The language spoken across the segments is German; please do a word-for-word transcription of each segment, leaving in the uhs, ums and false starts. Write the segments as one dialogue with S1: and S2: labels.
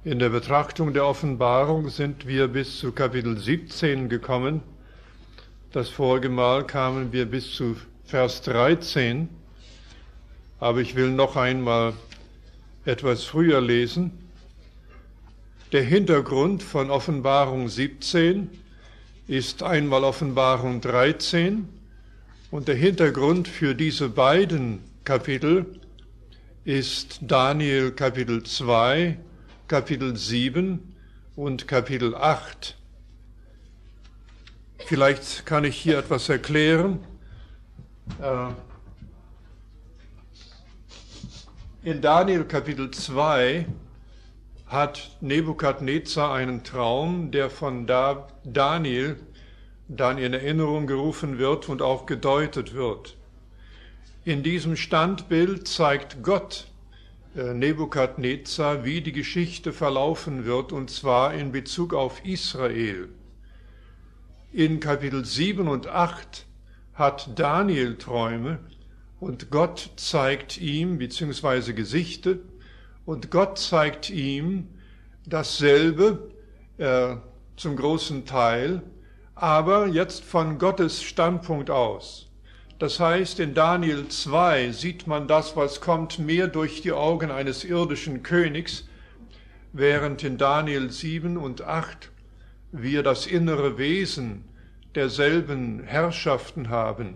S1: In der Betrachtung der Offenbarung sind wir bis zu Kapitel siebzehn gekommen. Das vorige Mal kamen wir bis zu Vers dreizehn. Aber ich will noch einmal etwas früher lesen. Der Hintergrund von Offenbarung siebzehn ist einmal Offenbarung dreizehn und der Hintergrund für diese beiden Kapitel ist Daniel Kapitel zwei, Kapitel sieben und Kapitel acht. Vielleicht kann ich hier etwas erklären. In Daniel Kapitel zwei hat Nebukadnezar einen Traum, der von Daniel dann in Erinnerung gerufen wird und auch gedeutet wird. In diesem Standbild zeigt Gott Nebukadnezar, wie die Geschichte verlaufen wird, und zwar in Bezug auf Israel. In Kapitel sieben und acht hat Daniel Träume und Gott zeigt ihm, beziehungsweise Gesichte, und Gott zeigt ihm dasselbe äh, zum großen Teil, aber jetzt von Gottes Standpunkt aus. Das heißt, in Daniel zwei sieht man das, was kommt, mehr durch die Augen eines irdischen Königs, während in Daniel sieben und acht wir das innere Wesen derselben Herrschaften haben.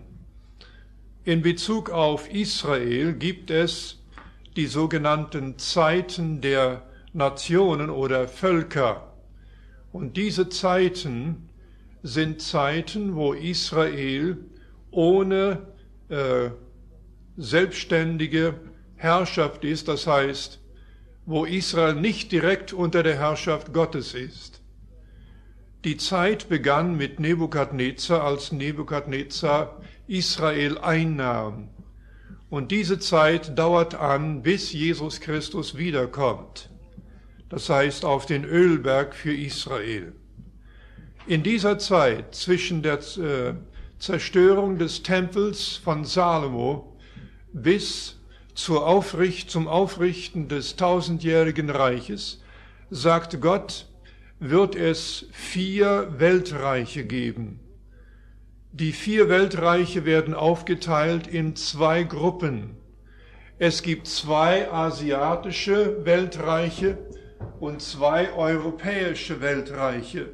S1: In Bezug auf Israel gibt es die sogenannten Zeiten der Nationen oder Völker. Und diese Zeiten sind Zeiten, wo Israel ohne äh, selbstständige Herrschaft ist, das heißt, wo Israel nicht direkt unter der Herrschaft Gottes ist. Die Zeit begann mit Nebukadnezar, als Nebukadnezar Israel einnahm. Und diese Zeit dauert an, bis Jesus Christus wiederkommt. Das heißt, auf den Ölberg für Israel. In dieser Zeit zwischen der äh, Zerstörung des Tempels von Salomo bis zur Aufricht, zum Aufrichten des tausendjährigen Reiches, sagt Gott, wird es vier Weltreiche geben. Die vier Weltreiche werden aufgeteilt in zwei Gruppen. Es gibt zwei asiatische Weltreiche und zwei europäische Weltreiche.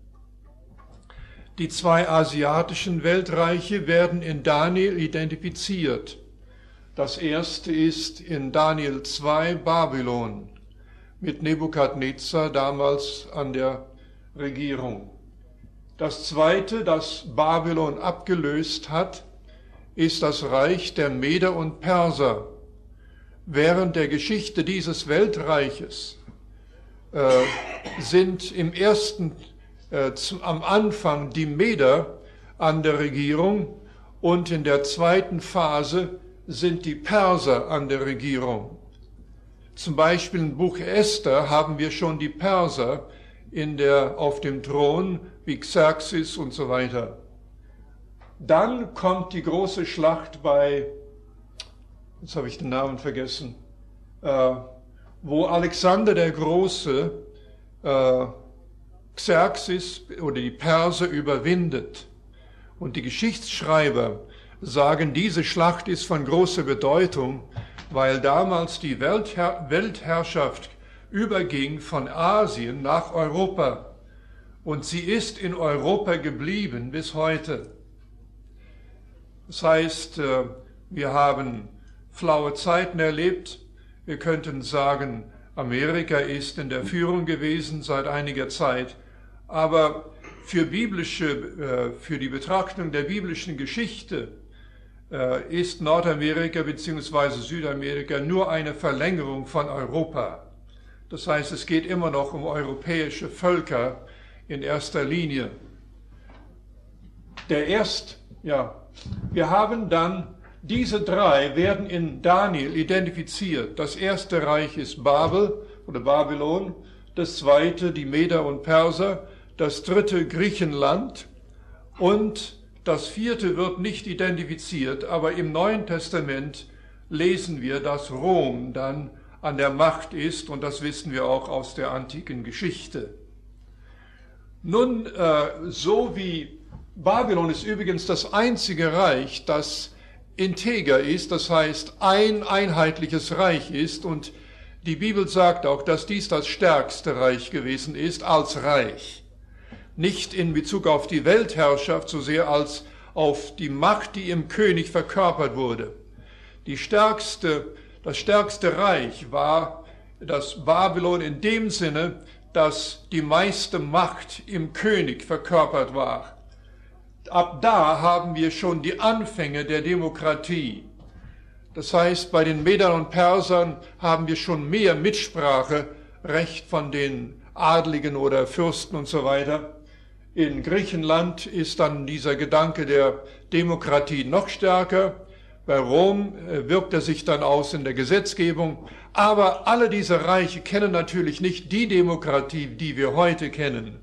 S1: Die zwei asiatischen Weltreiche werden in Daniel identifiziert. Das erste ist in Daniel zwei Babylon mit Nebukadnezar damals an der Regierung. Das zweite, das Babylon abgelöst hat, ist das Reich der Meder und Perser. Während der Geschichte dieses Weltreiches äh, sind im ersten Äh, zum, am Anfang die Meder an der Regierung und in der zweiten Phase sind die Perser an der Regierung. Zum Beispiel im Buch Esther haben wir schon die Perser in der, auf dem Thron, wie Xerxes und so weiter. Dann kommt die große Schlacht bei, jetzt habe ich den Namen vergessen, äh, wo Alexander der Große äh, Xerxes oder die Perser überwindet. Und die Geschichtsschreiber sagen, diese Schlacht ist von großer Bedeutung, weil damals die Weltherr- Weltherrschaft überging von Asien nach Europa. Und sie ist in Europa geblieben bis heute. Das heißt, wir haben flaue Zeiten erlebt. Wir könnten sagen, Amerika ist in der Führung gewesen seit einiger Zeit. Aber für biblische, für die Betrachtung der biblischen Geschichte ist Nordamerika bzw. Südamerika nur eine Verlängerung von Europa. Das heißt, es geht immer noch um europäische Völker in erster Linie. Der erst, ja, wir haben dann, diese drei werden in Daniel identifiziert. Das erste Reich ist Babel oder Babylon, das zweite die Meder und Perser, das dritte Griechenland und das vierte wird nicht identifiziert, aber im Neuen Testament lesen wir, dass Rom dann an der Macht ist, und das wissen wir auch aus der antiken Geschichte. Nun, äh, so wie Babylon ist übrigens das einzige Reich, das integer ist, das heißt ein einheitliches Reich ist, und die Bibel sagt auch, dass dies das stärkste Reich gewesen ist als Reich. Nicht in Bezug auf die Weltherrschaft so sehr als auf die Macht, die im König verkörpert wurde. Die stärkste, das stärkste Reich war das Babylon in dem Sinne, dass die meiste Macht im König verkörpert war. Ab da haben wir schon die Anfänge der Demokratie. Das heißt, bei den Medern und Persern haben wir schon mehr Mitspracherecht von den Adligen oder Fürsten und so weiter. In Griechenland ist dann dieser Gedanke der Demokratie noch stärker. Bei Rom wirkt er sich dann aus in der Gesetzgebung. Aber alle diese Reiche kennen natürlich nicht die Demokratie, die wir heute kennen.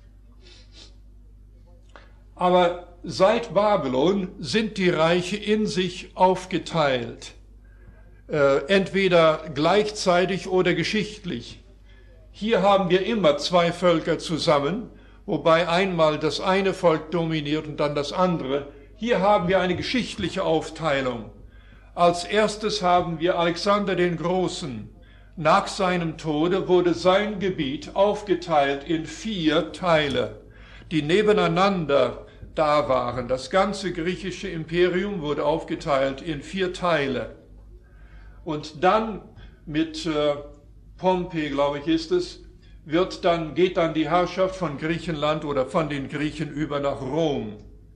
S1: Aber seit Babylon sind die Reiche in sich aufgeteilt, äh, entweder gleichzeitig oder geschichtlich. Hier haben wir immer zwei Völker zusammen, wobei einmal das eine Volk dominiert und dann das andere. Hier haben wir eine geschichtliche Aufteilung. Als erstes haben wir Alexander den Großen. Nach seinem Tode wurde sein Gebiet aufgeteilt in vier Teile, die nebeneinander da waren. Das ganze griechische Imperium wurde aufgeteilt in vier Teile. Und dann mit äh, Pompei, glaube ich, ist es, wird dann, geht dann die Herrschaft von Griechenland oder von den Griechen über nach Rom.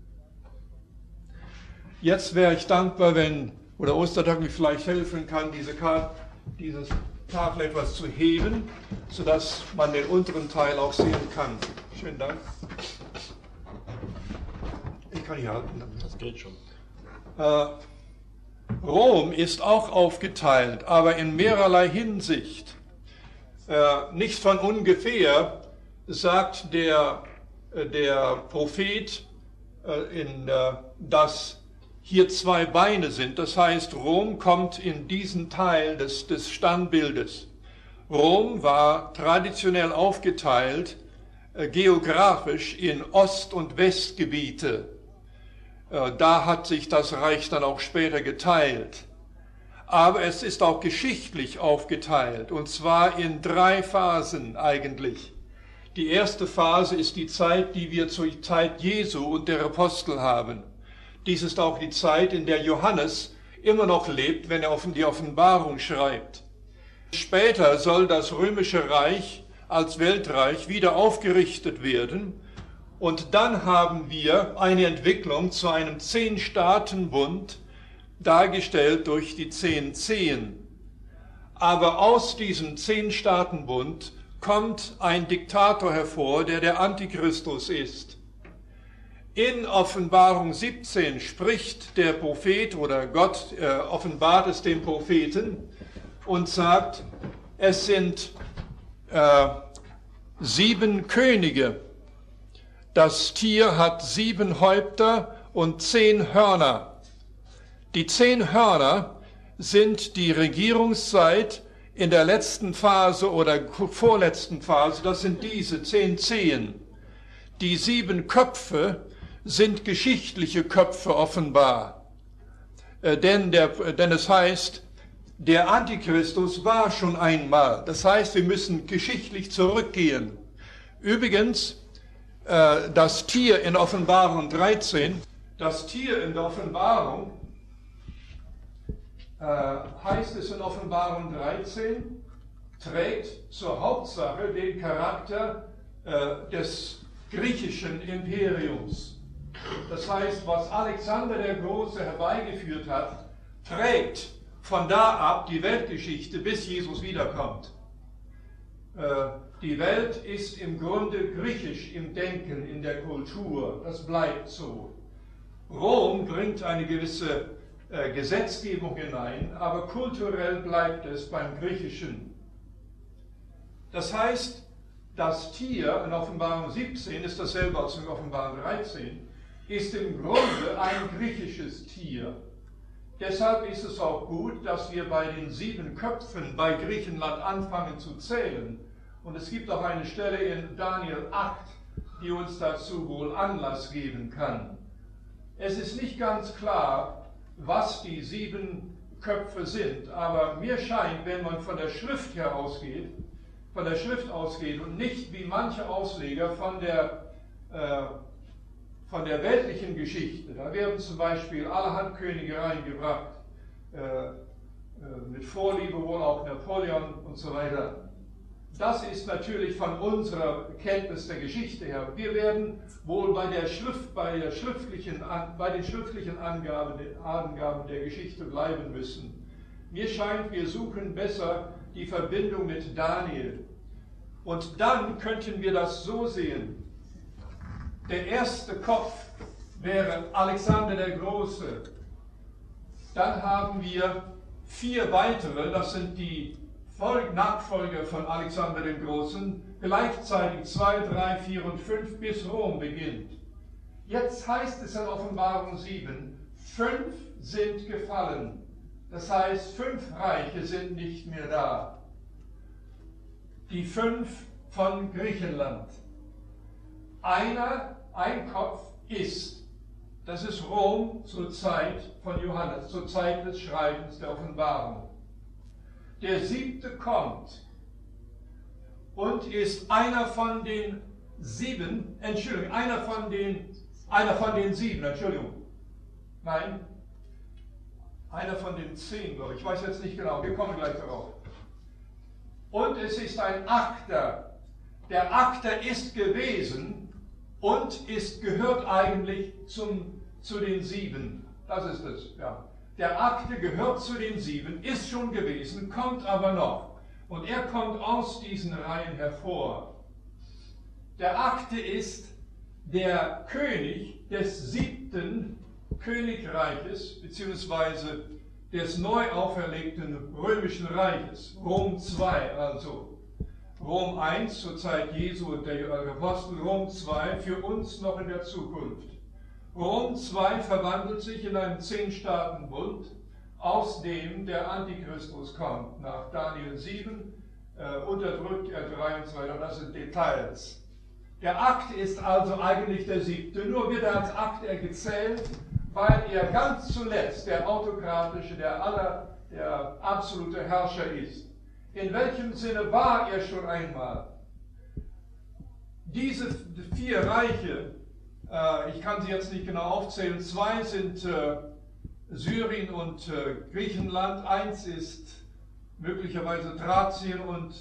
S1: Jetzt wäre ich dankbar, wenn, oder Ostertag mir vielleicht helfen kann, diese Karte, dieses Tafel etwas zu heben, sodass man den unteren Teil auch sehen kann. Schönen Dank. Ich kann hier halten.
S2: Das geht schon.
S1: Äh, Rom ist auch aufgeteilt, aber in mehrerlei Hinsicht. Äh, nicht von ungefähr sagt der, äh, der Prophet, äh, in, äh, dass hier zwei Beine sind. Das heißt, Rom kommt in diesen Teil des, des Standbildes. Rom war traditionell aufgeteilt, äh, geografisch in Ost- und Westgebiete. Äh, da hat sich das Reich dann auch später geteilt. Aber es ist auch geschichtlich aufgeteilt, und zwar in drei Phasen eigentlich. Die erste Phase ist die Zeit, die wir zur Zeit Jesu und der Apostel haben. Dies ist auch die Zeit, in der Johannes immer noch lebt, wenn er die Offenbarung schreibt. Später soll das römische Reich als Weltreich wieder aufgerichtet werden, und dann haben wir eine Entwicklung zu einem Zehn-Staaten-Bund, dargestellt durch die zehn Zehen. Aber aus diesem Zehn-Staaten-Bund kommt ein Diktator hervor, der der Antichristus ist. In Offenbarung siebzehn spricht der Prophet oder Gott äh, offenbart es dem Propheten und sagt, es sind äh, sieben Könige. Das Tier hat sieben Häupter und zehn Hörner. Die zehn Hörner sind die Regierungszeit in der letzten Phase oder vorletzten Phase, das sind diese zehn Zehen. Die sieben Köpfe sind geschichtliche Köpfe offenbar. Äh, denn, der, denn es heißt, der Antichristus war schon einmal. Das heißt, wir müssen geschichtlich zurückgehen. Übrigens, äh, das Tier in Offenbarung dreizehn, das Tier in der Offenbarung, äh, heißt es in Offenbarung dreizehn, trägt zur Hauptsache den Charakter äh, des griechischen Imperiums. Das heißt, was Alexander der Große herbeigeführt hat, trägt von da ab die Weltgeschichte, bis Jesus wiederkommt. Die Welt ist im Grunde griechisch im Denken, in der Kultur. Das bleibt so. Rom bringt eine gewisse Gesetzgebung hinein, aber kulturell bleibt es beim Griechischen. Das heißt, das Tier in Offenbarung siebzehn ist dasselbe als in Offenbarung dreizehn, ist im Grunde ein griechisches Tier. Deshalb ist es auch gut, dass wir bei den sieben Köpfen bei Griechenland anfangen zu zählen. Und es gibt auch eine Stelle in Daniel acht, die uns dazu wohl Anlass geben kann. Es ist nicht ganz klar, was die sieben Köpfe sind, aber mir scheint, wenn man von der Schrift her ausgeht, von der Schrift ausgeht und nicht wie manche Ausleger von der, äh, von der weltlichen Geschichte, da werden zum Beispiel allerhand Könige reingebracht, äh, äh, mit Vorliebe wohl auch Napoleon und so weiter. Das ist natürlich von unserer Kenntnis der Geschichte her. Wir werden wohl bei, der Schrift, bei, der schriftlichen, bei den schriftlichen Angaben, Angaben der Geschichte bleiben müssen. Mir scheint, wir suchen besser die Verbindung mit Daniel. Und dann könnten wir das so sehen. Der erste Kopf wäre Alexander der Große. Dann haben wir vier weitere, das sind die Nachfolger von Alexander dem Großen, gleichzeitig zwei, drei, vier und fünf bis Rom beginnt. Jetzt heißt es in Offenbarung sieben, fünf sind gefallen. Das heißt, fünf Reiche sind nicht mehr da. Die fünf von Griechenland. Einer, ein Kopf ist, das ist Rom zur Zeit von Johannes, zur Zeit des Schreibens der Offenbarung. Der siebte kommt und ist einer von den sieben, Entschuldigung, einer von den, einer von den sieben, Entschuldigung, nein, einer von den zehn, glaube ich, ich weiß jetzt nicht genau, wir kommen gleich darauf. Und es ist ein Achter. Der Achter ist gewesen und ist, gehört eigentlich zum, zu den sieben, das ist es, ja. Der Achte gehört zu den sieben, ist schon gewesen, kommt aber noch. Und er kommt aus diesen Reihen hervor. Der Achte ist der König des siebten Königreiches, beziehungsweise des neu auferlegten römischen Reiches. Rom zwei also. Rom eins zur Zeit Jesu und der Apostel, Rom zwei für uns noch in der Zukunft. Rom zwei verwandelt sich in einen Zehn-Staaten-Bund, aus dem der Antichristus kommt. Nach Daniel sieben äh, unterdrückt er drei und so weiter, das sind Details. Der Akt ist also eigentlich der siebte, nur wird er als Akt er gezählt, weil er ganz zuletzt der autokratische, der aller, der absolute Herrscher ist. In welchem Sinne war er schon einmal? Diese vier Reiche, ich kann sie jetzt nicht genau aufzählen. Zwei sind äh, Syrien und äh, Griechenland. Eins ist möglicherweise Thrazien und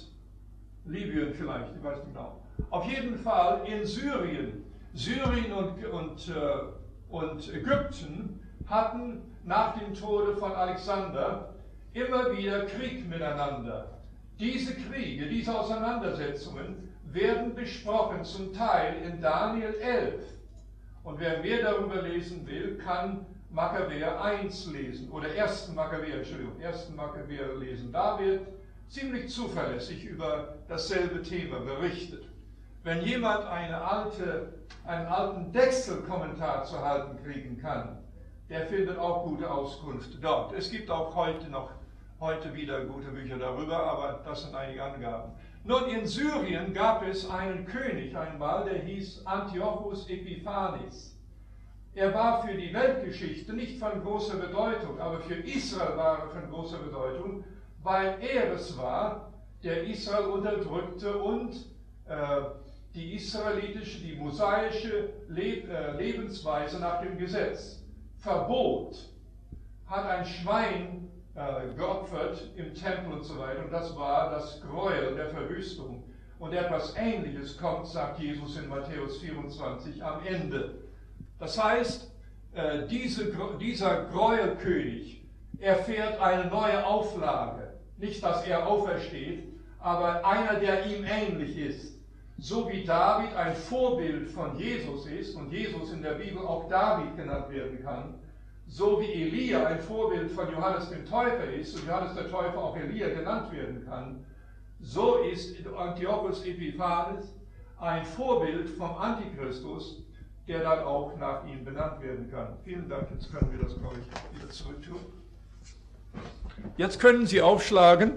S1: Libyen vielleicht, ich weiß nicht genau. Auf jeden Fall in Syrien. Syrien und, und, äh, und Ägypten hatten nach dem Tode von Alexander immer wieder Krieg miteinander. Diese Kriege, diese Auseinandersetzungen werden besprochen, zum Teil in Daniel elf. Und wer mehr darüber lesen will, kann Makkabäer eins lesen, oder ersten Makkabäer, Entschuldigung, ersten Makkabäer lesen. Da wird ziemlich zuverlässig über dasselbe Thema berichtet. Wenn jemand eine alte, einen alten Dexel-Kommentar zu halten kriegen kann, der findet auch gute Auskunft dort. Es gibt auch heute noch, heute wieder gute Bücher darüber, aber das sind einige Angaben. Nun, in Syrien gab es einen König einmal, der hieß Antiochus Epiphanes. Er war für die Weltgeschichte nicht von großer Bedeutung, aber für Israel war er von großer Bedeutung, weil er es war, der Israel unterdrückte und äh, die israelitische, die mosaische Leb äh, Lebensweise nach dem Gesetz verbot, hat ein Schwein äh, geopfert im Tempel und so weiter, und das war das Gräuel der Verwüstung. Und etwas Ähnliches kommt, sagt Jesus in Matthäus vierundzwanzig, am Ende. Das heißt, äh, diese, dieser Gräuelkönig erfährt eine neue Auflage. Nicht, dass er aufersteht, aber einer, der ihm ähnlich ist. So wie David ein Vorbild von Jesus ist und Jesus in der Bibel auch David genannt werden kann, so wie Elia ein Vorbild von Johannes dem Täufer ist und Johannes der Täufer auch Elia genannt werden kann, so ist Antiochus Epiphanes ein Vorbild vom Antichristus, der dann auch nach ihm benannt werden kann. Vielen Dank, jetzt können wir das, glaube ich, wieder zurück tun. Jetzt können Sie aufschlagen,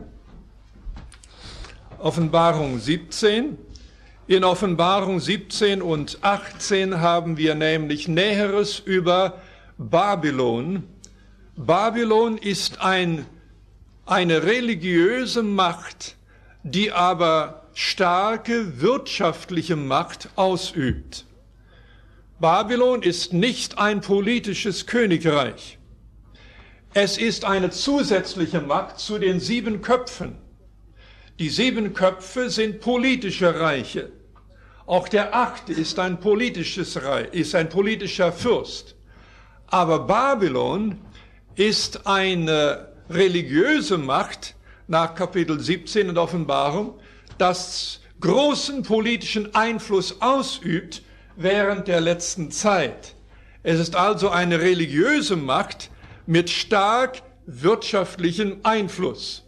S1: Offenbarung siebzehn. In Offenbarung siebzehn und achtzehn haben wir nämlich Näheres über Babylon. Babylon ist ein, eine religiöse Macht, die aber starke wirtschaftliche Macht ausübt. Babylon ist nicht ein politisches Königreich. Es ist eine zusätzliche Macht zu den sieben Köpfen. Die sieben Köpfe sind politische Reiche. Auch der achte ist ein politisches Reich, ist ein politischer Fürst. Aber Babylon ist eine religiöse Macht nach Kapitel siebzehn in Offenbarung, das großen politischen Einfluss ausübt während der letzten Zeit. Es ist also eine religiöse Macht mit stark wirtschaftlichem Einfluss.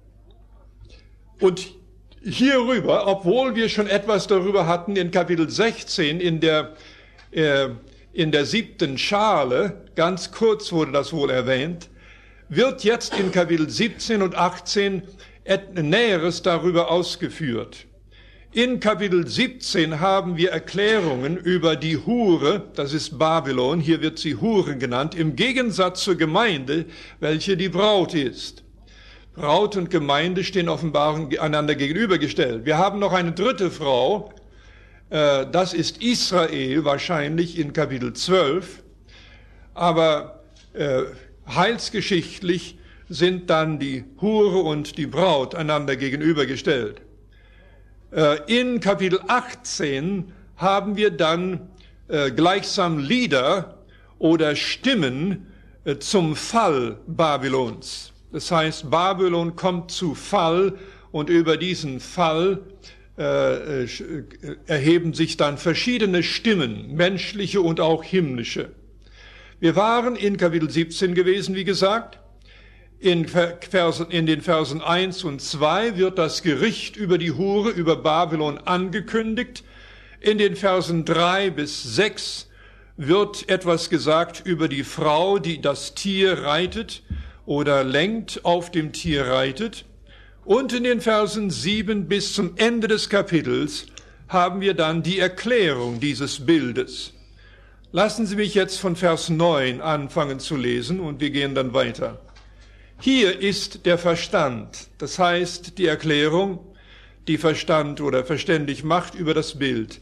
S1: Und hierüber, obwohl wir schon etwas darüber hatten in Kapitel sechzehn, in der, äh, in der siebten Schale, ganz kurz wurde das wohl erwähnt, wird jetzt in Kapitel siebzehn und achtzehn Näheres darüber ausgeführt. In Kapitel siebzehn haben wir Erklärungen über die Hure, das ist Babylon, hier wird sie Hure genannt, im Gegensatz zur Gemeinde, welche die Braut ist. Braut und Gemeinde stehen offenbar einander gegenübergestellt. Wir haben noch eine dritte Frau, äh, das ist Israel, wahrscheinlich in Kapitel zwölf, aber äh, heilsgeschichtlich sind dann die Hure und die Braut einander gegenübergestellt. In Kapitel achtzehn haben wir dann äh, gleichsam Lieder oder Stimmen äh, zum Fall Babylons. Das heißt, Babylon kommt zu Fall und über diesen Fall äh, äh, erheben sich dann verschiedene Stimmen, menschliche und auch himmlische. Wir waren in Kapitel siebzehn gewesen, wie gesagt. In, Versen, in den Versen eins und zwei wird das Gericht über die Hure, über Babylon angekündigt. In den Versen drei bis sechs wird etwas gesagt über die Frau, die das Tier reitet oder lenkt, auf dem Tier reitet. Und in den Versen sieben bis zum Ende des Kapitels haben wir dann die Erklärung dieses Bildes. Lassen Sie mich jetzt von Vers neun anfangen zu lesen und wir gehen dann weiter. Hier ist der Verstand, das heißt die Erklärung, die Verstand oder verständig macht über das Bild.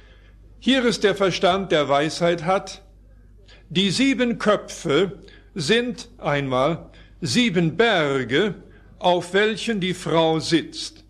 S1: Hier ist der Verstand, der Weisheit hat. Die sieben Köpfe sind einmal sieben Berge, auf welchen die Frau sitzt.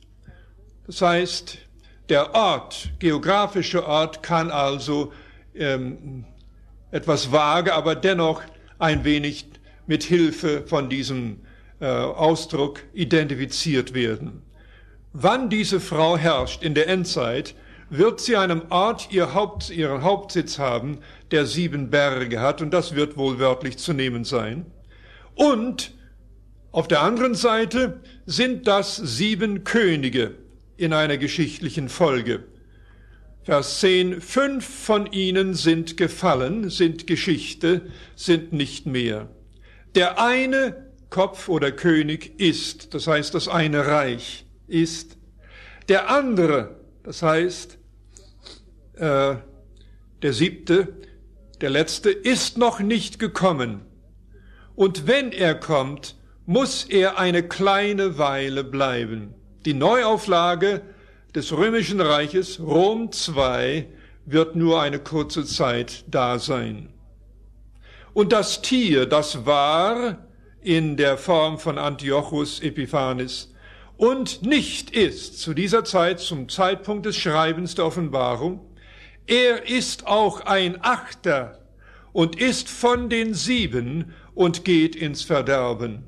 S1: Das heißt, der Ort, geografische Ort, kann also ähm, etwas vage, aber dennoch ein wenig mit Hilfe von diesem äh, Ausdruck identifiziert werden. Wann diese Frau herrscht in der Endzeit, wird sie einem Ort ihr Haupt, ihren Hauptsitz haben, der sieben Berge hat, und das wird wohl wörtlich zu nehmen sein. Und auf der anderen Seite sind das sieben Könige in einer geschichtlichen Folge. Vers zehn, fünf von ihnen sind gefallen, sind Geschichte, sind nicht mehr. Der eine Kopf oder König ist, das heißt, das eine Reich ist. Der andere, das heißt, äh, der siebte, der letzte, ist noch nicht gekommen. Und wenn er kommt, muss er eine kleine Weile bleiben. Die Neuauflage des Römischen Reiches, Rom zwei, wird nur eine kurze Zeit da sein. Und das Tier, das war in der Form von Antiochus Epiphanes und nicht ist zu dieser Zeit, zum Zeitpunkt des Schreibens der Offenbarung, er ist auch ein Achter und ist von den sieben und geht ins Verderben.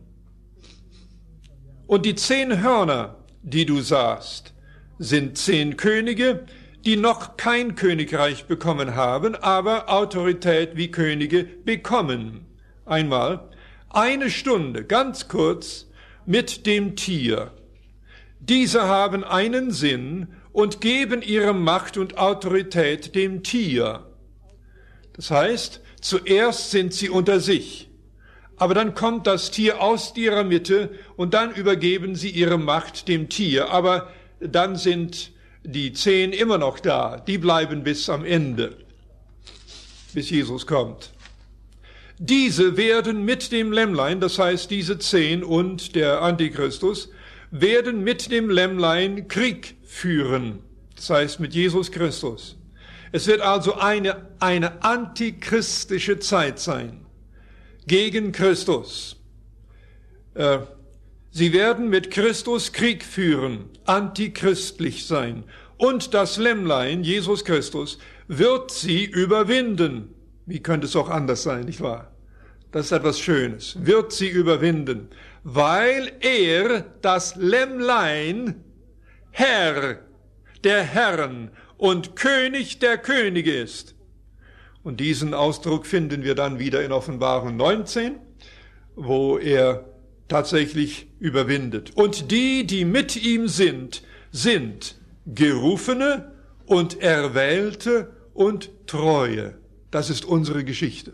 S1: Und die zehn Hörner, die du sahst, sind zehn Könige, die noch kein Königreich bekommen haben, aber Autorität wie Könige bekommen. Einmal eine Stunde, ganz kurz, mit dem Tier. Diese haben einen Sinn und geben ihre Macht und Autorität dem Tier. Das heißt, zuerst sind sie unter sich, aber dann kommt das Tier aus ihrer Mitte und dann übergeben sie ihre Macht dem Tier. Aber dann sind die zehn immer noch da. Die bleiben bis am Ende, bis Jesus kommt. Diese werden mit dem Lämmlein, das heißt diese zehn und der Antichristus, werden mit dem Lämmlein Krieg führen. Das heißt mit Jesus Christus. Es wird also eine, eine antichristische Zeit sein. Gegen Christus. Äh, sie werden mit Christus Krieg führen, antichristlich sein. Und das Lämmlein, Jesus Christus, wird sie überwinden. Wie könnte es auch anders sein, nicht wahr? Das ist etwas Schönes. Wird sie überwinden, weil er, das Lämmlein, Herr der Herren und König der Könige ist. Und diesen Ausdruck finden wir dann wieder in Offenbarung neunzehn, wo er tatsächlich überwindet. Und die, die mit ihm sind, sind Gerufene und Erwählte und Treue. Das ist unsere Geschichte.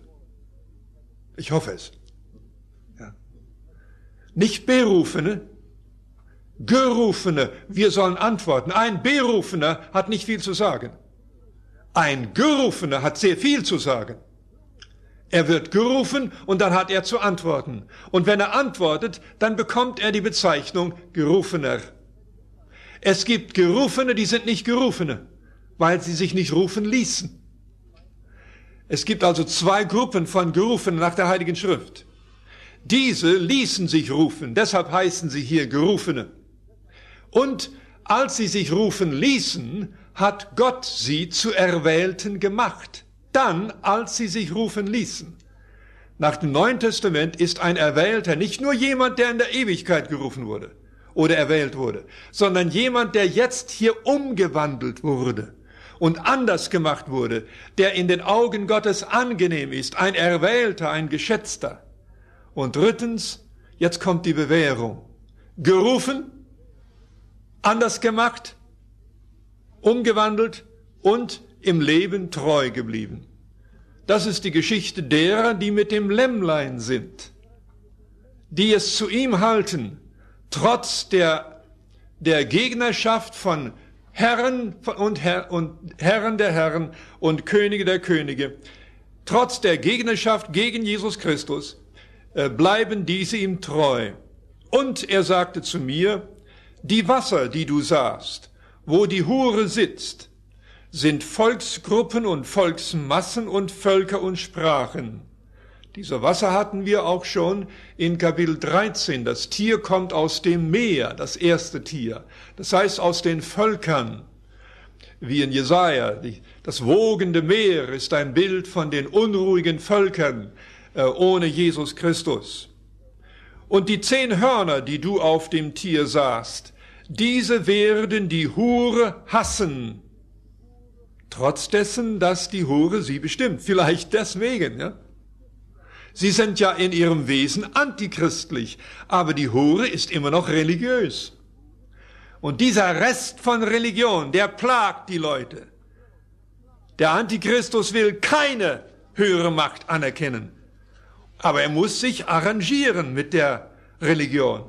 S1: Ich hoffe es. Ja. Nicht Berufene, Gerufene. Wir sollen antworten. Ein Berufener hat nicht viel zu sagen. Ein Gerufener hat sehr viel zu sagen. Er wird gerufen und dann hat er zu antworten. Und wenn er antwortet, dann bekommt er die Bezeichnung Gerufener. Es gibt Gerufene, die sind nicht Gerufene, weil sie sich nicht rufen ließen. Es gibt also zwei Gruppen von Gerufenen nach der Heiligen Schrift. Diese ließen sich rufen, deshalb heißen sie hier Gerufene. Und als sie sich rufen ließen, hat Gott sie zu Erwählten gemacht. Dann, als sie sich rufen ließen. Nach dem Neuen Testament ist ein Erwählter nicht nur jemand, der in der Ewigkeit gerufen wurde oder erwählt wurde, sondern jemand, der jetzt hier umgewandelt wurde und anders gemacht wurde, der in den Augen Gottes angenehm ist, ein Erwählter, ein Geschätzter. Und drittens, jetzt kommt die Bewährung. Gerufen, anders gemacht, umgewandelt und im Leben treu geblieben. Das ist die Geschichte derer, die mit dem Lämmlein sind, die es zu ihm halten, trotz der, der Gegnerschaft von Herren und, Herr, und Herren der Herren und Könige der Könige, trotz der Gegnerschaft gegen Jesus Christus, äh, bleiben diese ihm treu. Und er sagte zu mir, die Wasser, die du sahst, wo die Hure sitzt, sind Volksgruppen und Volksmassen und Völker und Sprachen. Diese Wasser hatten wir auch schon in Kapitel dreizehn. Das Tier kommt aus dem Meer, das erste Tier. Das heißt aus den Völkern, wie in Jesaja. Das wogende Meer ist ein Bild von den unruhigen Völkern äh, ohne Jesus Christus. Und die zehn Hörner, die du auf dem Tier sahst, diese werden die Hure hassen. Trotz dessen, dass die Hure sie bestimmt. Vielleicht deswegen, ja. Sie sind ja in ihrem Wesen antichristlich, aber die Hure ist immer noch religiös. Und dieser Rest von Religion, der plagt die Leute. Der Antichristus will keine höhere Macht anerkennen, aber er muss sich arrangieren mit der Religion.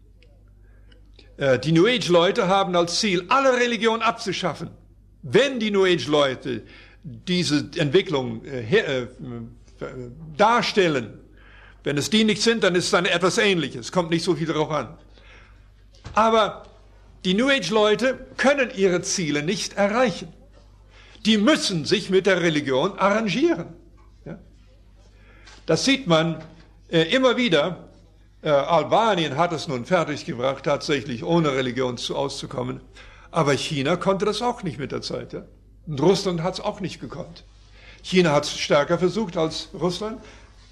S1: Die New Age-Leute haben als Ziel, alle Religion abzuschaffen. Wenn die New Age-Leute diese Entwicklung äh, äh, darstellen, wenn es die nicht sind, dann ist es dann etwas Ähnliches, kommt nicht so viel darauf an. Aber die New Age-Leute können ihre Ziele nicht erreichen. Die müssen sich mit der Religion arrangieren. Ja? Das sieht man äh, immer wieder. Äh, Albanien hat es nun fertiggebracht, tatsächlich ohne Religion zu, auszukommen. Aber China konnte das auch nicht mit der Zeit. Ja? Und Russland hat es auch nicht gekonnt. China hat es stärker versucht als Russland.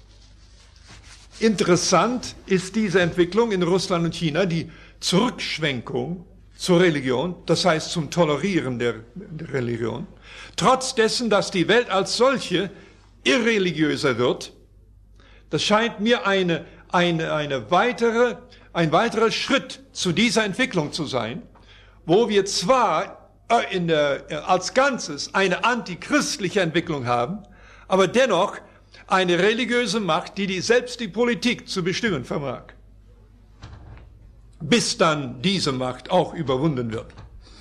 S1: Interessant ist diese Entwicklung in Russland und China, die Zurückschwenkung zur Religion, das heißt zum Tolerieren der, der Religion, trotz dessen, dass die Welt als solche irreligiöser wird. Das scheint mir eine, eine, eine weitere, ein weiterer Schritt zu dieser Entwicklung zu sein, wo wir zwar in der, als Ganzes eine antichristliche Entwicklung haben, aber dennoch Eine religiöse Macht, die, die selbst die Politik zu bestimmen vermag. Bis dann diese Macht auch überwunden wird.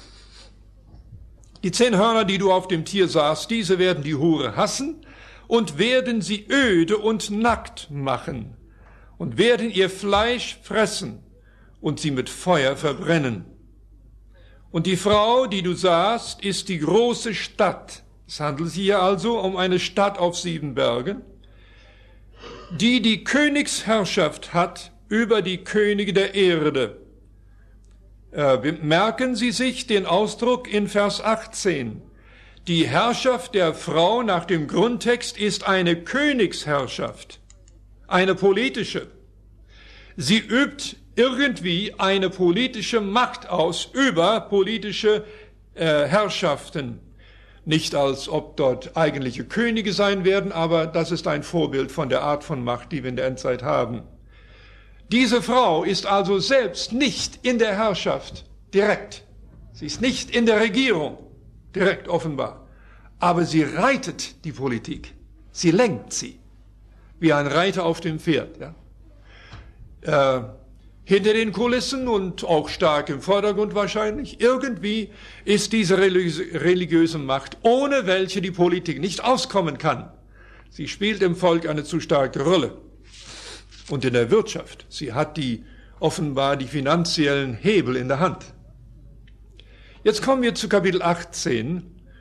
S1: Die zehn Hörner, die du auf dem Tier sahst, diese werden die Hure hassen und werden sie öde und nackt machen und werden ihr Fleisch fressen und sie mit Feuer verbrennen. Und die Frau, die du sahst, ist die große Stadt. Es handelt sich hier also um eine Stadt auf sieben Bergen, die die Königsherrschaft hat über die Könige der Erde. Äh, merken Sie sich den Ausdruck in Vers achtzehn. Die Herrschaft der Frau nach dem Grundtext ist eine Königsherrschaft, eine politische. Sie übt irgendwie eine politische Macht aus über politische äh, Herrschaften. Nicht als ob dort eigentliche Könige sein werden, aber das ist ein Vorbild von der Art von Macht, die wir in der Endzeit haben. Diese Frau ist also selbst nicht in der Herrschaft direkt. Sie ist nicht in der Regierung direkt offenbar. Aber sie reitet die Politik. Sie lenkt sie. Wie ein Reiter auf dem Pferd. Ja. Äh, hinter den Kulissen und auch stark im Vordergrund wahrscheinlich. Irgendwie ist diese religiöse Macht, ohne welche die Politik nicht auskommen kann. Sie spielt im Volk eine zu starke Rolle. Und in der Wirtschaft. Sie hat die, offenbar die finanziellen Hebel in der Hand. Jetzt kommen wir zu Kapitel achtzehn,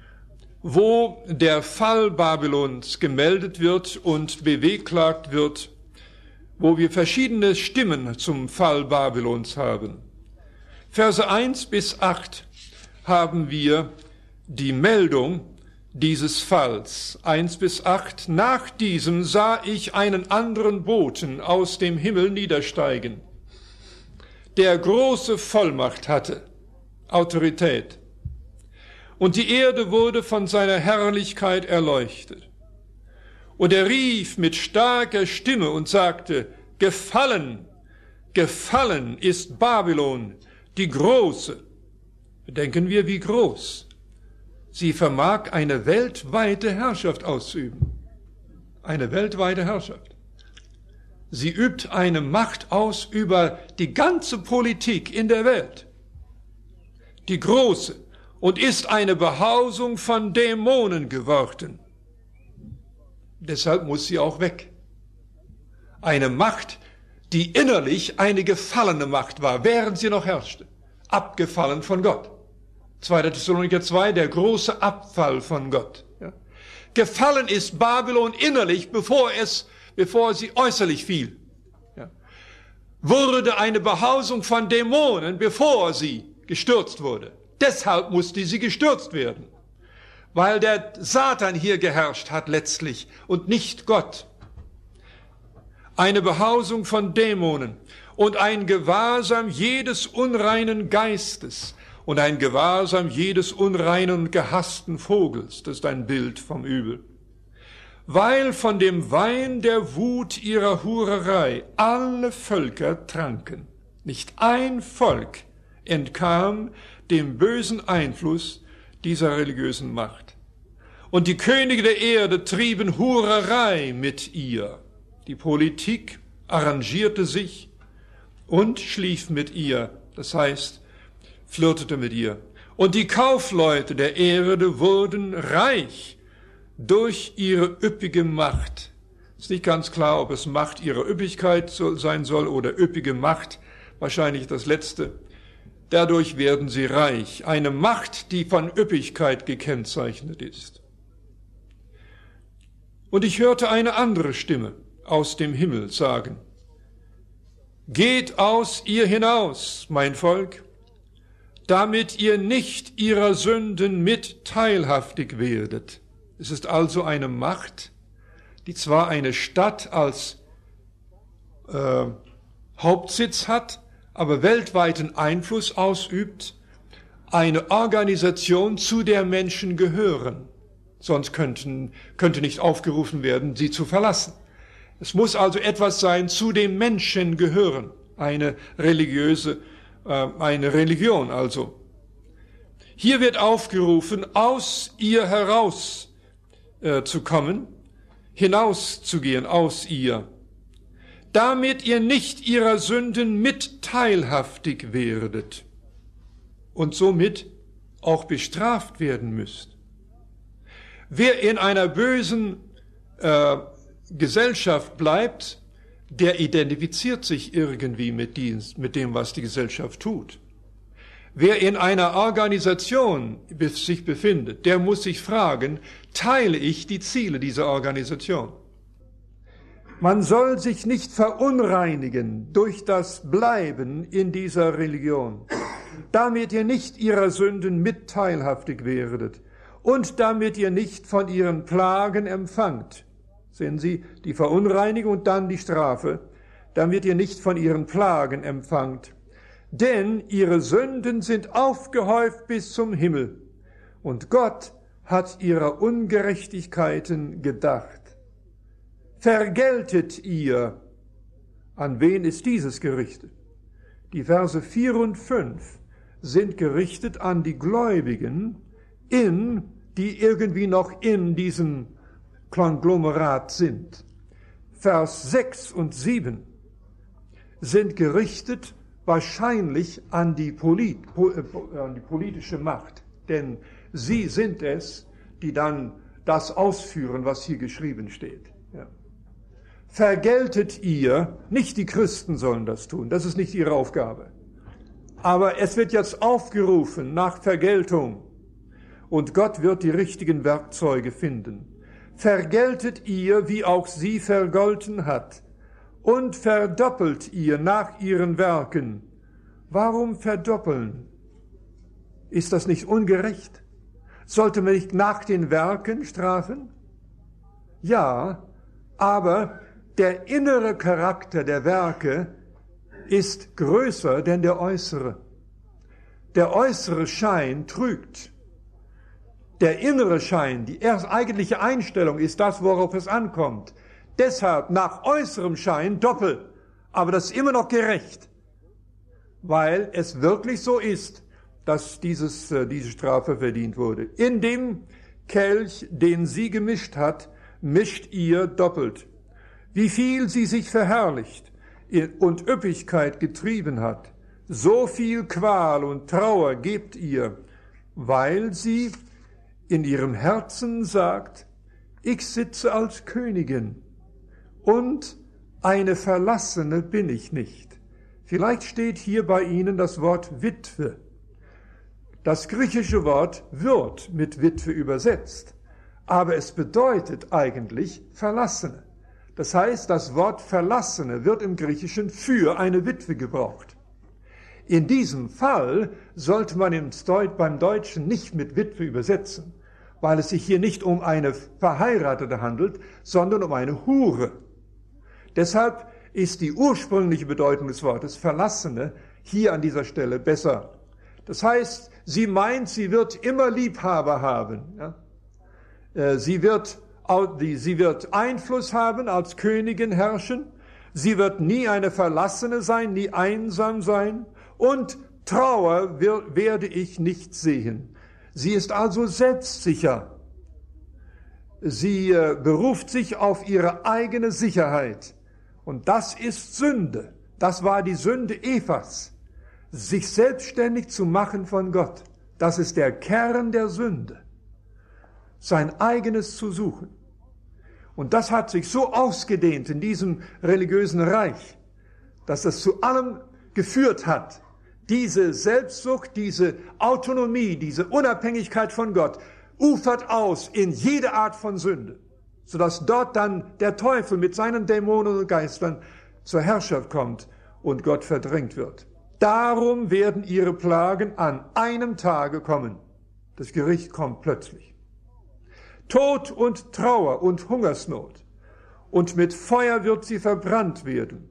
S1: wo der Fall Babylons gemeldet wird und bewehklagt wird, wo wir verschiedene Stimmen zum Fall Babylons haben. Verse eins bis acht haben wir die Meldung dieses Falls. eins bis acht. Nach diesem sah ich einen anderen Boten aus dem Himmel niedersteigen, der große Vollmacht hatte, Autorität. Und die Erde wurde von seiner Herrlichkeit erleuchtet. Und er rief mit starker Stimme und sagte, gefallen, gefallen ist Babylon, die Große. Bedenken wir, wie groß. Sie vermag eine weltweite Herrschaft auszuüben. Eine weltweite Herrschaft. Sie übt eine Macht aus über die ganze Politik in der Welt. Die Große. Und ist eine Behausung von Dämonen geworden. Deshalb muss sie auch weg. Eine Macht, die innerlich eine gefallene Macht war, während sie noch herrschte. Abgefallen von Gott. zweiter Thessalonicher zwei, der große Abfall von Gott. Ja. Gefallen ist Babylon innerlich, bevor es, bevor sie äußerlich fiel. Ja. Wurde eine Behausung von Dämonen, bevor sie gestürzt wurde. Deshalb musste sie gestürzt werden. Weil der Satan hier geherrscht hat letztlich und nicht Gott. Eine Behausung von Dämonen und ein Gewahrsam jedes unreinen Geistes und ein Gewahrsam jedes unreinen und gehassten Vogels. Das ist ein Bild vom Übel. Weil von dem Wein der Wut ihrer Hurerei alle Völker tranken. Nicht ein Volk entkam dem bösen Einfluss dieser religiösen Macht. Und die Könige der Erde trieben Hurerei mit ihr. Die Politik arrangierte sich und schlief mit ihr, das heißt, flirtete mit ihr. Und die Kaufleute der Erde wurden reich durch ihre üppige Macht. Es ist nicht ganz klar, ob es Macht ihrer Üppigkeit sein soll oder üppige Macht, wahrscheinlich das Letzte. Dadurch werden sie reich. Eine Macht, die von Üppigkeit gekennzeichnet ist. Und ich hörte eine andere Stimme aus dem Himmel sagen, geht aus ihr hinaus, mein Volk, damit ihr nicht ihrer Sünden mit teilhaftig werdet. Es ist also eine Macht, die zwar eine Stadt als äh, Hauptsitz hat, aber weltweiten Einfluss ausübt, eine Organisation, zu der Menschen gehören. Sonst könnten, könnte nicht aufgerufen werden, sie zu verlassen. Es muss also etwas sein, zu dem Menschen gehören. Eine religiöse, äh, eine Religion also. Hier wird aufgerufen, aus ihr heraus äh, zu kommen. hinauszugehen aus ihr, damit ihr nicht ihrer Sünden mitteilhaftig werdet und somit auch bestraft werden müsst. Wer in einer bösen äh, Gesellschaft bleibt, der identifiziert sich irgendwie mit, dies, mit dem, was die Gesellschaft tut. Wer in einer Organisation sich befindet, der muss sich fragen, teile ich die Ziele dieser Organisation? Man soll sich nicht verunreinigen durch das Bleiben in dieser Religion, damit ihr nicht ihrer Sünden mitteilhaftig werdet und damit ihr nicht von ihren Plagen empfangt. Sehen Sie, die Verunreinigung und dann die Strafe, damit ihr nicht von ihren Plagen empfangt. Denn ihre Sünden sind aufgehäuft bis zum Himmel, und Gott hat ihrer Ungerechtigkeiten gedacht. Vergeltet ihr. An wen ist dieses gerichtet? Die Verse vier und fünf sind gerichtet an die Gläubigen, in, die irgendwie noch in diesem Konglomerat sind. Vers sechs und sieben sind gerichtet wahrscheinlich an die, Polit, po, äh, an die politische Macht, denn sie sind es, die dann das ausführen, was hier geschrieben steht. Ja. Vergeltet ihr, nicht die Christen sollen das tun, das ist nicht ihre Aufgabe. Aber es wird jetzt aufgerufen nach Vergeltung und Gott wird die richtigen Werkzeuge finden. Vergeltet ihr, wie auch sie vergolten hat, und verdoppelt ihr nach ihren Werken. Warum verdoppeln? Ist das nicht ungerecht? Sollte man nicht nach den Werken strafen? Ja, aber der innere Charakter der Werke ist größer denn der äußere. Der äußere Schein trügt. Der innere Schein, die erst eigentliche Einstellung ist das, worauf es ankommt. Deshalb nach äußerem Schein doppelt, aber das ist immer noch gerecht, weil es wirklich so ist, dass dieses, äh, diese Strafe verdient wurde. In dem Kelch, den sie gemischt hat, mischt ihr doppelt. Wie viel sie sich verherrlicht und Üppigkeit getrieben hat, so viel Qual und Trauer gebt ihr, weil sie in ihrem Herzen sagt, ich sitze als Königin und eine Verlassene bin ich nicht. Vielleicht steht hier bei Ihnen das Wort Witwe. Das griechische Wort wird mit Witwe übersetzt, aber es bedeutet eigentlich Verlassene. Das heißt, das Wort Verlassene wird im Griechischen für eine Witwe gebraucht. In diesem Fall sollte man im Deut- beim Deutschen nicht mit Witwe übersetzen, weil es sich hier nicht um eine Verheiratete handelt, sondern um eine Hure. Deshalb ist die ursprüngliche Bedeutung des Wortes Verlassene hier an dieser Stelle besser. Das heißt, sie meint, sie wird immer Liebhaber haben. Ja? Sie wird, sie wird Einfluss haben, als Königin herrschen. Sie wird nie eine Verlassene sein, nie einsam sein. Und Trauer werde ich nicht sehen. Sie ist also selbstsicher. Sie beruft sich auf ihre eigene Sicherheit. Und das ist Sünde. Das war die Sünde Evas. Sich selbstständig zu machen von Gott. Das ist der Kern der Sünde. Sein eigenes zu suchen. Und das hat sich so ausgedehnt in diesem religiösen Reich, dass das zu allem geführt hat. Diese Selbstsucht, diese Autonomie, diese Unabhängigkeit von Gott ufert aus in jede Art von Sünde, sodass dort dann der Teufel mit seinen Dämonen und Geistern zur Herrschaft kommt und Gott verdrängt wird. Darum werden ihre Plagen an einem Tage kommen. Das Gericht kommt plötzlich. Tod und Trauer und Hungersnot. Und mit Feuer wird sie verbrannt werden.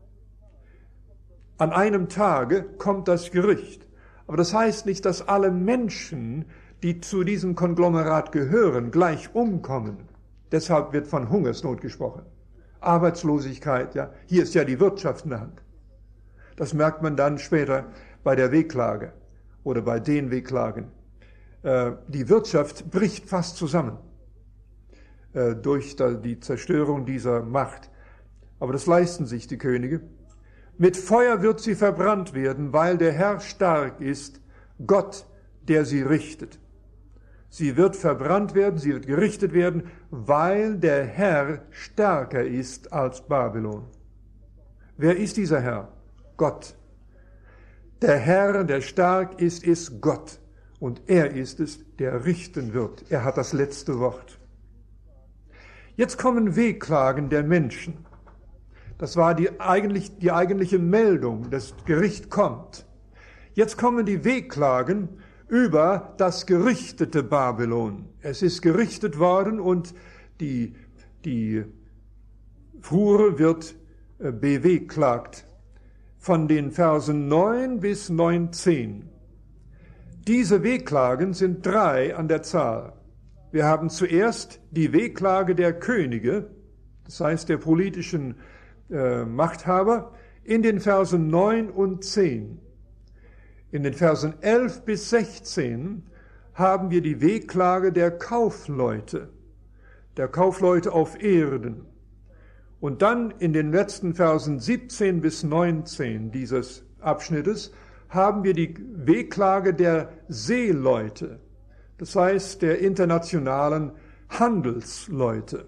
S1: An einem Tage kommt das Gericht. Aber das heißt nicht, dass alle Menschen, die zu diesem Konglomerat gehören, gleich umkommen. Deshalb wird von Hungersnot gesprochen. Arbeitslosigkeit, ja. Hier ist ja die Wirtschaft in der Hand. Das merkt man dann später bei der Wehklage oder bei den Wehklagen. Die Wirtschaft bricht fast zusammen. äh, durch die Zerstörung dieser Macht. Aber das leisten sich die Könige. Mit Feuer wird sie verbrannt werden, weil der Herr stark ist, Gott, der sie richtet. Sie wird verbrannt werden, sie wird gerichtet werden, weil der Herr stärker ist als Babylon. Wer ist dieser Herr? Gott. Der Herr, der stark ist, ist Gott. Und er ist es, der richten wird. Er hat das letzte Wort. Jetzt kommen Wehklagen der Menschen. Das war die, eigentlich, die eigentliche Meldung, das Gericht kommt. Jetzt kommen die Wehklagen über das gerichtete Babylon. Es ist gerichtet worden und die, die Hure wird äh, bewehklagt. Von den Versen neun bis neunzehn. Diese Wehklagen sind drei an der Zahl. Wir haben zuerst die Wehklage der Könige, das heißt der politischen äh, Machthaber, in den Versen neun und zehn. In den Versen elf bis sechzehn haben wir die Wehklage der Kaufleute, der Kaufleute auf Erden. Und dann in den letzten Versen siebzehn bis neunzehn dieses Abschnittes haben wir die Wehklage der Seeleute, das heißt der internationalen Handelsleute.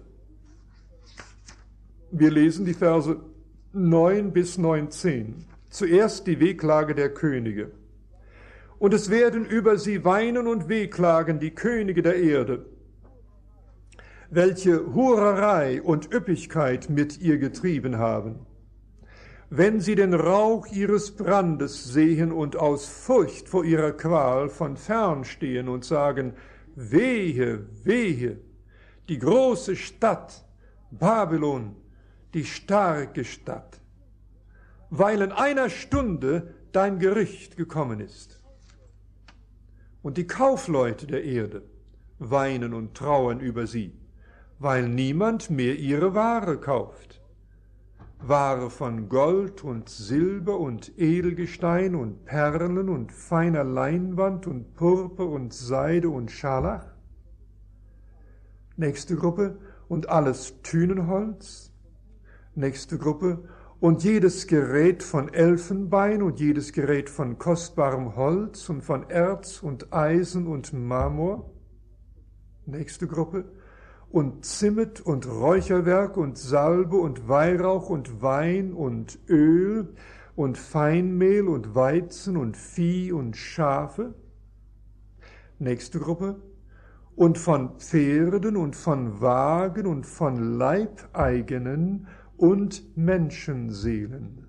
S1: Wir lesen die Verse neun bis neunzehn. Zuerst die Wehklage der Könige. Und es werden über sie weinen und wehklagen die Könige der Erde, welche Hurerei und Üppigkeit mit ihr getrieben haben. Wenn sie den Rauch ihres Brandes sehen und aus Furcht vor ihrer Qual von fern stehen und sagen, wehe, wehe, die große Stadt, Babylon, die starke Stadt, weil in einer Stunde dein Gericht gekommen ist. Und die Kaufleute der Erde weinen und trauern über sie, weil niemand mehr ihre Ware kauft. Ware von Gold und Silber und Edelgestein und Perlen und feiner Leinwand und Purpur und Seide und Scharlach. Nächste Gruppe, und alles Tünenholz. Nächste Gruppe, und jedes Gerät von Elfenbein und jedes Gerät von kostbarem Holz und von Erz und Eisen und Marmor. Nächste Gruppe, und Zimmet und Räucherwerk und Salbe und Weihrauch und Wein und Öl und Feinmehl und Weizen und Vieh und Schafe. Nächste Gruppe, und von Pferden und von Wagen und von Leibeigenen und Menschenseelen.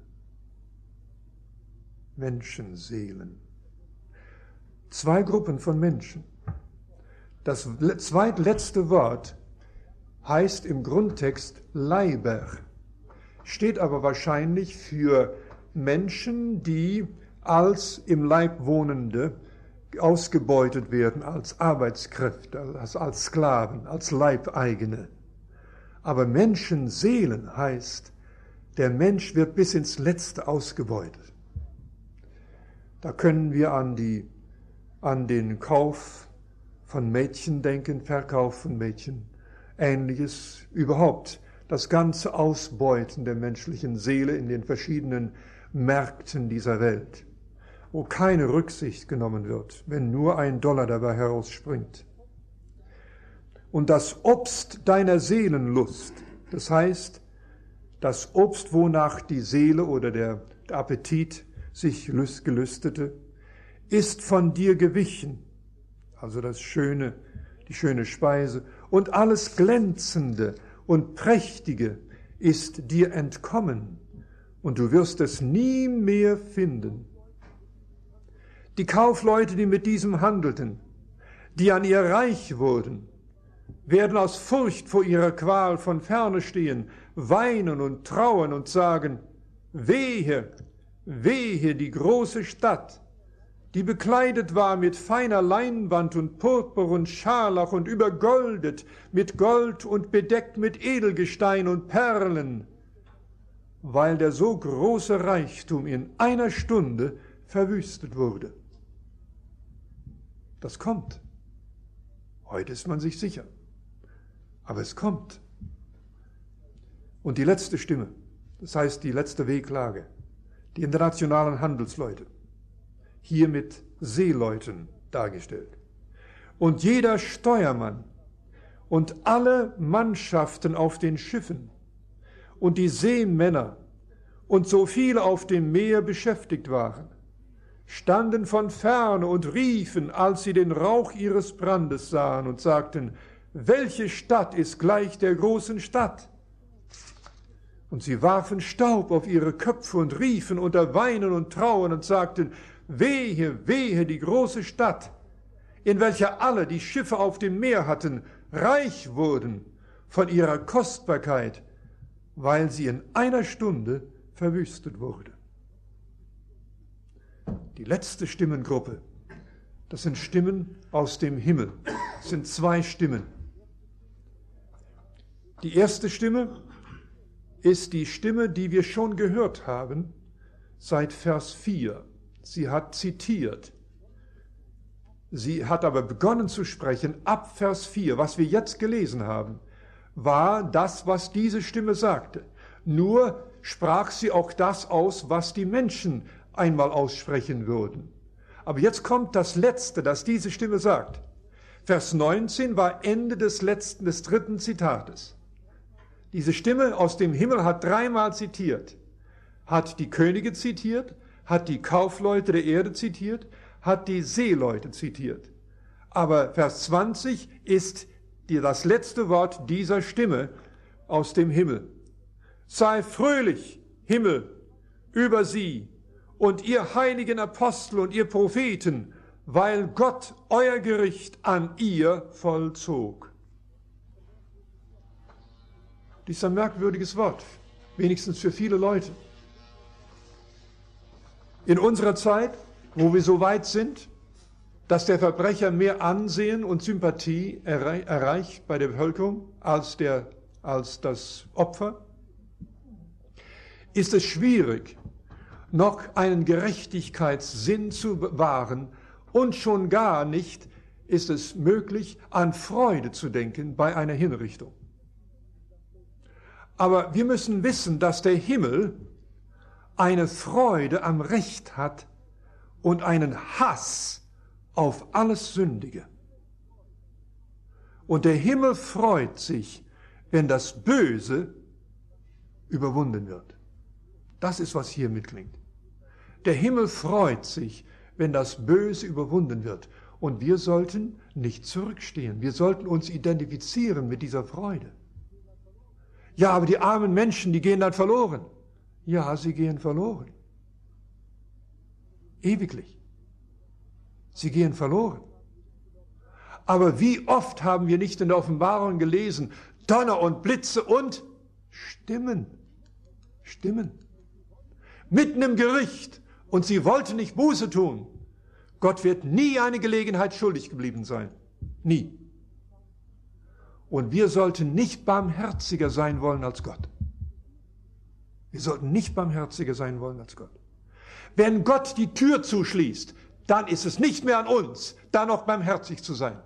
S1: Menschenseelen. Zwei Gruppen von Menschen. Das zweitletzte Wort heißt im Grundtext Leiber, steht aber wahrscheinlich für Menschen, die als im Leib Wohnende ausgebeutet werden, als Arbeitskräfte, als, als Sklaven, als Leibeigene. Aber Menschenseelen heißt, der Mensch wird bis ins Letzte ausgebeutet. Da können wir an, die, an den Kauf von Mädchen denken, Verkauf von Mädchen, Ähnliches, überhaupt das ganze Ausbeuten der menschlichen Seele in den verschiedenen Märkten dieser Welt, wo keine Rücksicht genommen wird, wenn nur ein Dollar dabei herausspringt. Und das Obst deiner Seelenlust, das heißt, das Obst, wonach die Seele oder der, der Appetit sich gelüstete, ist von dir gewichen, also das Schöne, die schöne Speise, und alles Glänzende und Prächtige ist dir entkommen, und du wirst es nie mehr finden. Die Kaufleute, die mit diesem handelten, die an ihr reich wurden, werden aus Furcht vor ihrer Qual von ferne stehen, weinen und trauern und sagen, wehe, wehe die große Stadt, die bekleidet war mit feiner Leinwand und Purpur und Scharlach und übergoldet mit Gold und bedeckt mit Edelgestein und Perlen, weil der so große Reichtum in einer Stunde verwüstet wurde. Das kommt. Heute ist man sich sicher. Aber es kommt. Und die letzte Stimme, das heißt die letzte Wehklage, die internationalen Handelsleute, hier mit Seeleuten dargestellt. Und jeder Steuermann und alle Mannschaften auf den Schiffen und die Seemänner und so viele auf dem Meer beschäftigt waren, standen von ferne und riefen, als sie den Rauch ihres Brandes sahen, und sagten: Welche Stadt ist gleich der großen Stadt? Und sie warfen Staub auf ihre Köpfe und riefen unter Weinen und Trauern und sagten: Wehe, wehe, die große Stadt, in welcher alle, die Schiffe auf dem Meer hatten, reich wurden von ihrer Kostbarkeit, weil sie in einer Stunde verwüstet wurde. Die letzte Stimmengruppe, das sind Stimmen aus dem Himmel. Das sind zwei Stimmen. Die erste Stimme ist die Stimme, die wir schon gehört haben, seit Vers vier. Sie hat zitiert. Sie hat aber begonnen zu sprechen ab Vers vier. Was wir jetzt gelesen haben, war das, was diese Stimme sagte. Nur sprach sie auch das aus, was die Menschen einmal aussprechen würden. Aber jetzt kommt das Letzte, das diese Stimme sagt. Vers neunzehn war Ende des letzten, des dritten Zitates. Diese Stimme aus dem Himmel hat dreimal zitiert. Hat die Könige zitiert, hat die Kaufleute der Erde zitiert, hat die Seeleute zitiert. Aber Vers zwanzig ist die, das letzte Wort dieser Stimme aus dem Himmel. Sei fröhlich, Himmel, über sie und ihr heiligen Apostel und ihr Propheten, weil Gott euer Gericht an ihr vollzog. Dies ist ein merkwürdiges Wort, wenigstens für viele Leute. In unserer Zeit, wo wir so weit sind, dass der Verbrecher mehr Ansehen und Sympathie erreicht bei der Bevölkerung als, der, als das Opfer, ist es schwierig, noch einen Gerechtigkeitssinn zu bewahren, und schon gar nicht ist es möglich, an Freude zu denken bei einer Hinrichtung. Aber wir müssen wissen, dass der Himmel eine Freude am Recht hat und einen Hass auf alles Sündige. Und der Himmel freut sich, wenn das Böse überwunden wird. Das ist, was hier mitklingt. Der Himmel freut sich, wenn das Böse überwunden wird. Und wir sollten nicht zurückstehen. Wir sollten uns identifizieren mit dieser Freude. Ja, aber die armen Menschen, die gehen dann verloren. Ja, sie gehen verloren. Ewiglich. Sie gehen verloren. Aber wie oft haben wir nicht in der Offenbarung gelesen, Donner und Blitze und Stimmen. Stimmen. Mitten im Gericht. Und sie wollten nicht Buße tun. Gott wird nie eine Gelegenheit schuldig geblieben sein. Nie. Und wir sollten nicht barmherziger sein wollen als Gott. Wir sollten nicht barmherziger sein wollen als Gott. Wenn Gott die Tür zuschließt, dann ist es nicht mehr an uns, da noch barmherzig zu sein.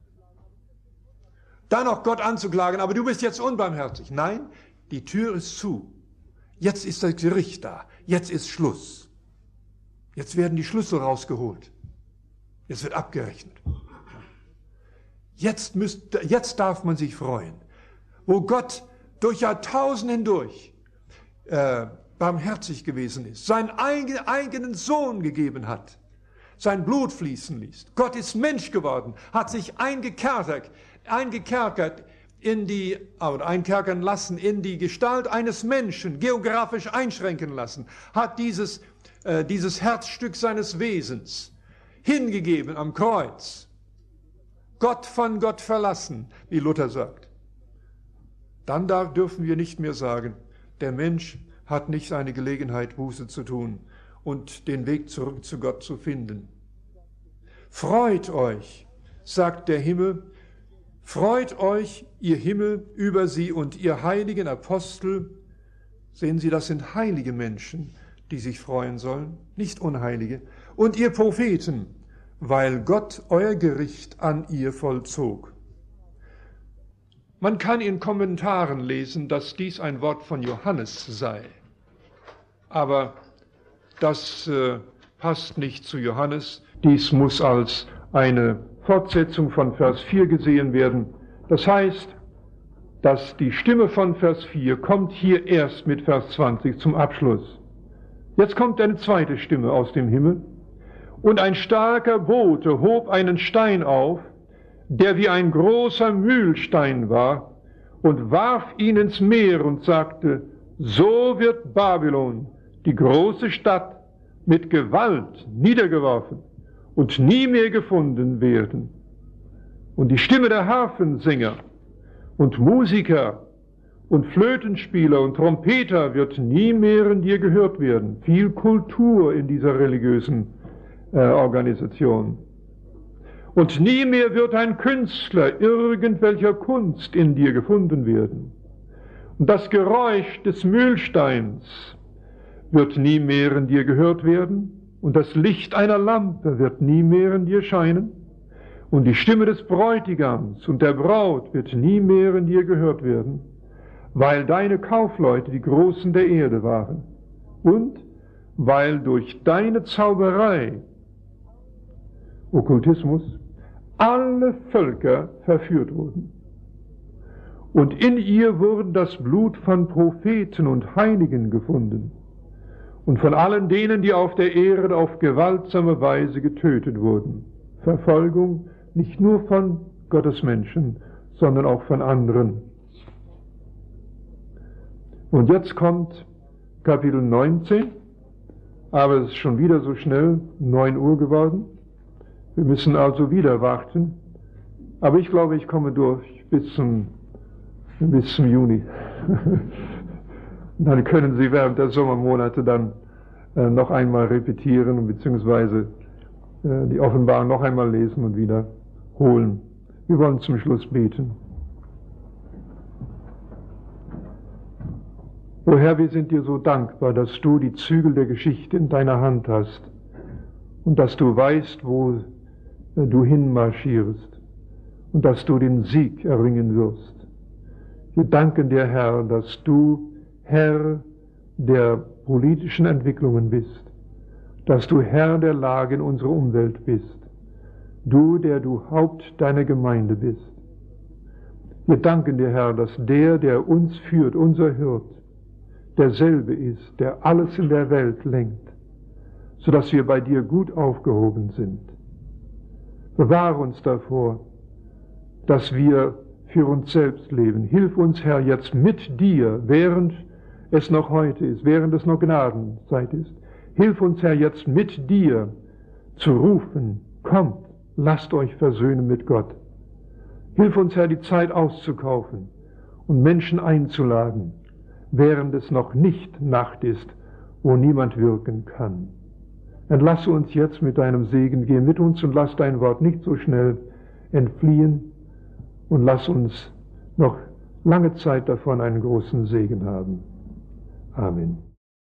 S1: Da noch Gott anzuklagen, aber du bist jetzt unbarmherzig. Nein, die Tür ist zu. Jetzt ist das Gericht da. Jetzt ist Schluss. Jetzt werden die Schlüssel rausgeholt. Jetzt wird abgerechnet. Jetzt, müsst, jetzt darf man sich freuen, wo Gott durch Jahrtausende hindurch äh, barmherzig gewesen ist, seinen eigen, eigenen Sohn gegeben hat, sein Blut fließen ließ. Gott ist Mensch geworden, hat sich eingekerkert, eingekerkert in die, oder einkerkern lassen in die Gestalt eines Menschen, geografisch einschränken lassen, hat dieses, äh, dieses Herzstück seines Wesens hingegeben am Kreuz. Gott von Gott verlassen, wie Luther sagt. Dann da dürfen wir nicht mehr sagen, der Mensch hat nicht eine Gelegenheit, Buße zu tun und den Weg zurück zu Gott zu finden. Freut euch, sagt der Himmel, freut euch, ihr Himmel, über sie und ihr heiligen Apostel. Sehen Sie, das sind heilige Menschen, die sich freuen sollen, nicht Unheilige. Und ihr Propheten, weil Gott euer Gericht an ihr vollzog. Man kann in Kommentaren lesen, dass dies ein Wort von Johannes sei. Aber das äh, passt nicht zu Johannes. Dies muss als eine Fortsetzung von Vers vier gesehen werden. Das heißt, dass die Stimme von Vers vier kommt hier erst mit Vers zwanzig zum Abschluss. Jetzt kommt eine zweite Stimme aus dem Himmel. Und ein starker Bote hob einen Stein auf, der wie ein großer Mühlstein war, und warf ihn ins Meer und sagte, so wird Babylon, die große Stadt, mit Gewalt niedergeworfen und nie mehr gefunden werden. Und die Stimme der Harfensänger und Musiker und Flötenspieler und Trompeter wird nie mehr in dir gehört werden. Viel Kultur in dieser religiösen äh, Organisation. Und nie mehr wird ein Künstler irgendwelcher Kunst in dir gefunden werden. Und das Geräusch des Mühlsteins wird nie mehr in dir gehört werden. Und das Licht einer Lampe wird nie mehr in dir scheinen. Und die Stimme des Bräutigams und der Braut wird nie mehr in dir gehört werden, weil deine Kaufleute die Großen der Erde waren und weil durch deine Zauberei, Okkultismus, alle Völker verführt wurden. Und in ihr wurde das Blut von Propheten und Heiligen gefunden und von allen denen, die auf der Erde auf gewaltsame Weise getötet wurden. Verfolgung nicht nur von Gottes Menschen, sondern auch von anderen. Und jetzt kommt Kapitel neunzehn, aber es ist schon wieder so schnell neun Uhr geworden. Wir müssen also wieder warten. Aber ich glaube, ich komme durch bis zum, bis zum Juni. Dann können Sie während der Sommermonate dann äh, noch einmal repetieren, beziehungsweise äh, die Offenbarung noch einmal lesen und wieder holen. Wir wollen zum Schluss beten. O Herr, wir sind dir so dankbar, dass du die Zügel der Geschichte in deiner Hand hast und dass du weißt, wo du hinmarschierst und dass du den Sieg erringen wirst. Wir danken dir, Herr, dass du Herr der politischen Entwicklungen bist, dass du Herr der Lage in unserer Umwelt bist, du, der du Haupt deiner Gemeinde bist. Wir danken dir, Herr, dass der, der uns führt, unser Hirt, derselbe ist, der alles in der Welt lenkt, sodass wir bei dir gut aufgehoben sind. Bewahre uns davor, dass wir für uns selbst leben. Hilf uns, Herr, jetzt mit dir, während es noch heute ist, während es noch Gnadenzeit ist. Hilf uns, Herr, jetzt mit dir zu rufen, kommt, lasst euch versöhnen mit Gott. Hilf uns, Herr, die Zeit auszukaufen und Menschen einzuladen, während es noch nicht Nacht ist, wo niemand wirken kann. Entlasse uns jetzt mit deinem Segen, geh mit uns und lass dein Wort nicht so schnell entfliehen und lass uns noch lange Zeit davon einen großen Segen haben. Amen.